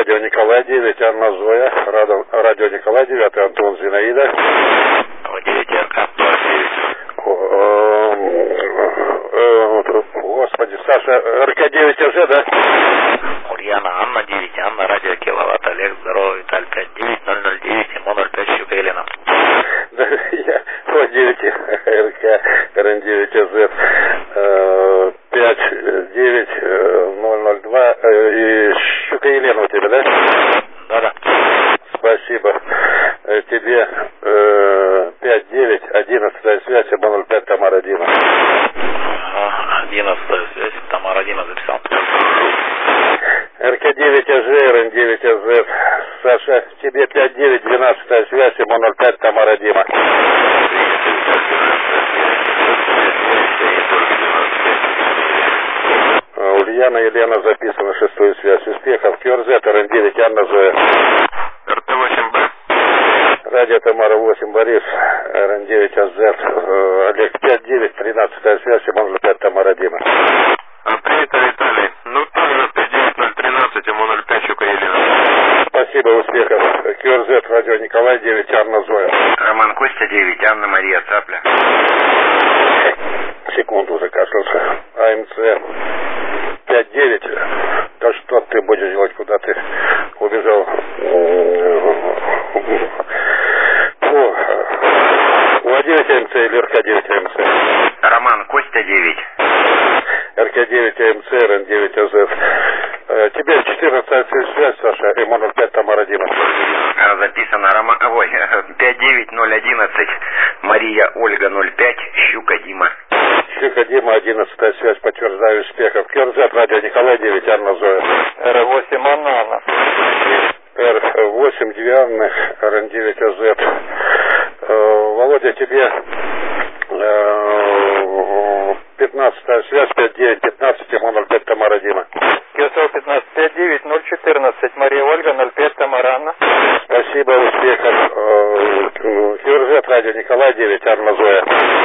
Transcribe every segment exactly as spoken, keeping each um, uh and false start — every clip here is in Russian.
радио Николай девять, Анна Зоя, радио, радио Николай девять, Антон Зинаида. девять РК. Господи, Саша, РК девять АЖ, да? Ульяна, Анна девять, Анна, радио Киловатт, Олег, здорово, Виталь пять девять ноль ноль девять, Мо ноль пять, Щука, Елена. Да, я, О девять, РК, РН девять АЗ, пять девять ноль ноль два, и Щука, Елена у тебя, да? Да-да. Спасибо. Тебе пять девять, одиннадцатая связь, Мо ноль пять, Тамара Дима. одиннадцатая связь, Тамара Дима записал. РК девять АЖ, РН девять АЗ, Саша, тебе пять девять, двенадцатая связь, Мо ноль пять, Тамара Дима. Ульяна, Елена записана, шестую связь, успехов, КРЗ, РН девять, Анна Зоя. РТ восемь Б. Радио Тамара восемь, Борис, РН девять АЗ, Олег пять девять, тринадцатая связь, Мо ноль пять, Тамара Дима. Привет, Виталий. Ну, тоже пять девять ноль тринадцать, Мо ноль пять, Щука, Елена. Спасибо, успехов. КРЗ, радио Николай девять, Анна Зоя. Роман Костя девять, Анна Мария Цапля. Секунду закашлялся. АМЦ пять девять. Да что ты будешь делать, куда ты убежал? О, У девять АМЦ или РК девять АМЦ? Роман Костя девять. РК девять АМЦ, РН девять АЗ. Тебе четырнадцатая связь, Саша, Мо ноль пять, Тамара Дима. Записано Роман... Ой, пять девять ноль одиннадцать, Мария Ольга ноль пять, Щука Дима. Щука Дима, одиннадцатая связь, подтверждаю, успехов. КРЗ, радио Николай девять, Анна Зоя. Р восемь Анна, Анна. Р восемь Диана, РН девять АЗ. Володя, тебе пятнадцатая связь, пять девять пятнадцать, Мо ноль пять, Тамара Дима. КСО пятнадцать пять девять ноль четырнадцать, Мария Ольга ноль пять, Тамара Анна. Спасибо, успехов. КРЗ, радио Николай девять, Анна Зоя.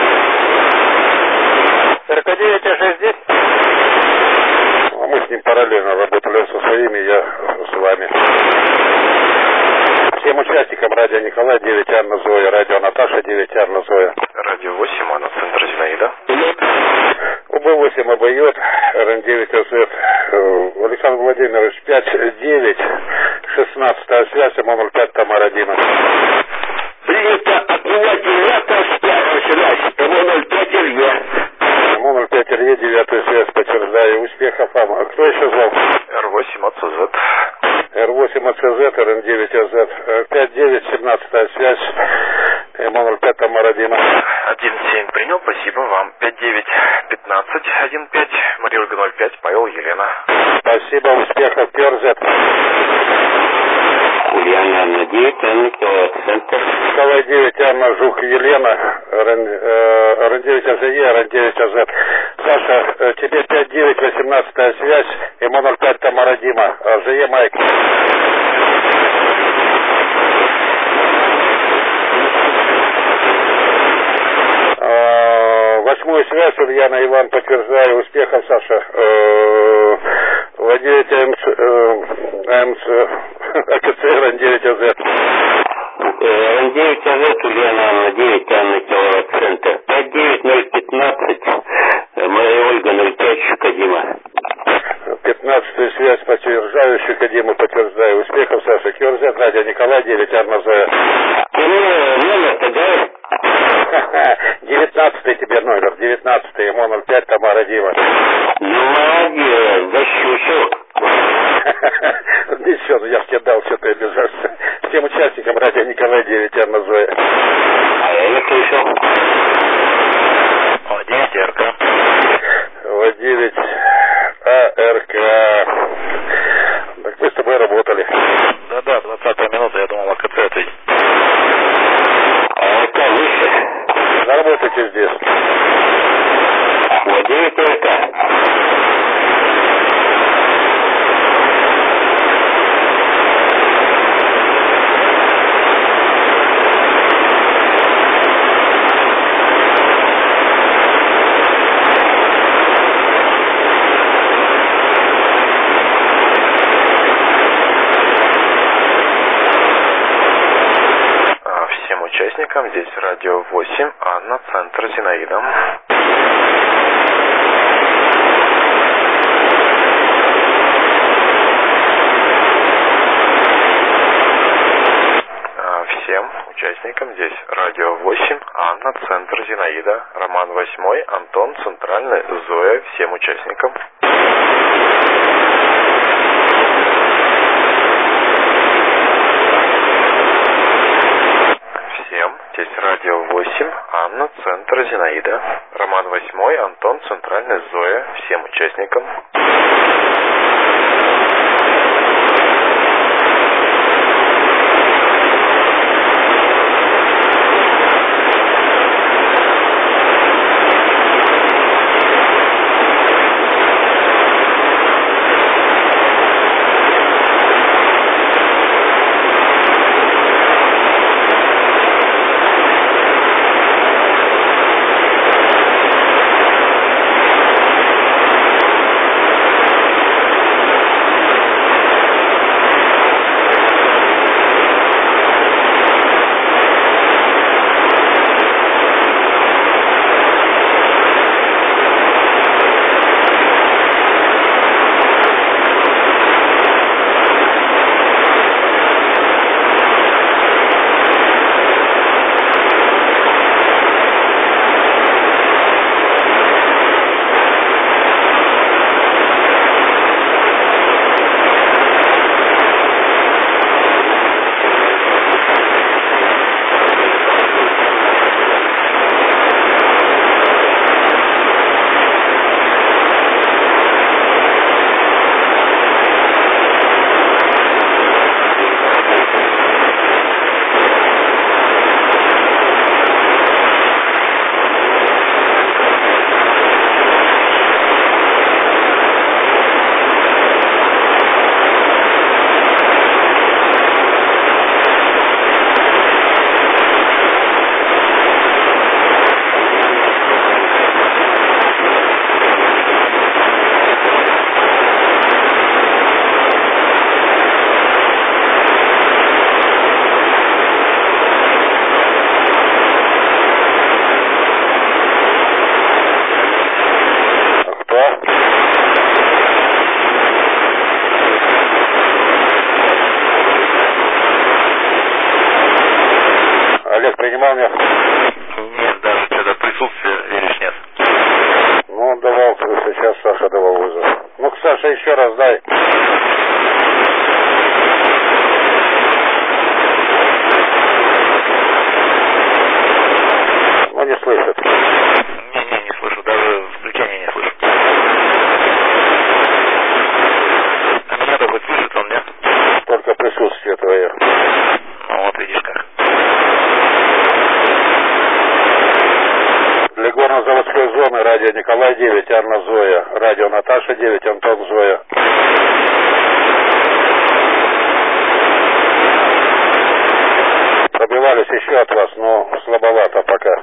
РК девять АЖ здесь? Мы с ним параллельно работали, он со своими, я с вами. Всем участникам радио Николай девять, Анна Зоя, радио Наташа девять, Анна Зоя. Радио восемь, Анна, центр Зинаида. УБ восемь обоет, РН девять АЗ, Александр Владимирович пять девять, шестнадцатая связь, Мо ноль пять, Тамара Дима. Принято отменять девятая связь, Мо ноль пять РЕ. Мо ноль пять РЕ, девятая связь, подтверждаю, успехов вам. Кто еще звал? Р восемь АЦЗ. Р восемь АЦЗ, РН девять АЗ, пять девять, семнадцатая связь, Мо ноль пять, Тамара Дима. один семь принял, спасибо вам. пять девять пятнадцать, один пять, Мария Ольга ноль пять, Павел, Елена. Спасибо, успехов, КРЗ. Ульяна, Анна девять, Анна Киловатт, центр. Николай девять, Анна, Жук, Елена, РН девять АЗЕ, РН девять АЗ. Саша, тебе пять девять, восемнадцатая связь, Мо ноль пять, Тамара Дима, АЗЕ, Майк. Восьмую связь, Ульяна, Иван, подтверждаю, успехов, Саша. Владеет АМЦ, АКЦ, РН девять АЗ. РН девять АЗ, Ульяна, Анна девять, Анна Киловатт, центр. пять девять ноль пятнадцать, Мария Ольга ноль пять, Щука Дима. пятнадцатая связь, подтверждаю, Щука Дима, подтверждаю, успехов, Саша. КРЗ, радио Николай девять, Анна Зоя. Номер-то дай. девятнадцатый тебе номер, девятнадцатый, Мо ноль пять, Тамара Дима. Ну, молодец, защущу. Да еще, ну я ж тебе дал, что ты обижаешься. Всем участникам радио Николай девять, Анна Зоя. А я не слышал. О девять РК. О девять АРК. Так мы с тобой работали. Да-да, двадцатая минута, я думал, АКЦ ответить. А РК выше. Заработайте здесь. О девять РК. всем участникам. Здесь радио восемь, Анна, центр Зинаида. Всем участникам здесь радио восемь, Анна, центр Зинаида, Роман восьмой, Антон, центральный, Зоя, всем участникам. Всем, здесь радио восемь, Анна, центр Зинаида, Роман восьмой, Антон, центральный, Зоя, всем участникам. Олег принимал меня? Нет, даже что-то присутствие, видишь, нет. Ну, он давал, сейчас Саша давал вызов. Ну-ка, Саша, еще раз дай. Ну, не слышит. Не-не, не слышу, даже включения не слышу. А меня-то хоть слышит он, нет? Только присутствие твое. Ну, вот видишь как. Для горно-заводской зоны радио Николай девять, Анна, Зоя. Радио Наташа девять, Антон, Зоя. Пробивались еще от вас, но слабовато пока.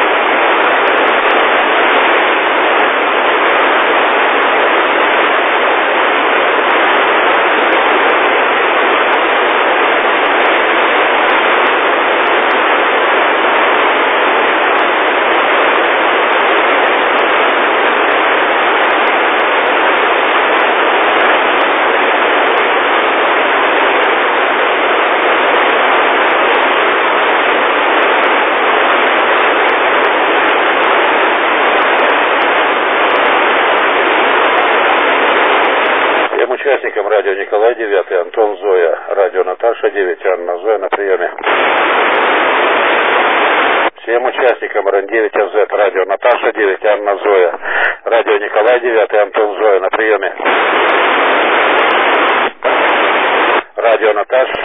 Участникам радио Николай девять, Антон, Зоя. Радио Наташа девять, Анна, Зоя на приеме. Всем участникам эр эн девять а зет, радио Наташа девять, Анна, Зоя. Радио Николай девять, Антон, Зоя на приеме. Радио Наташа.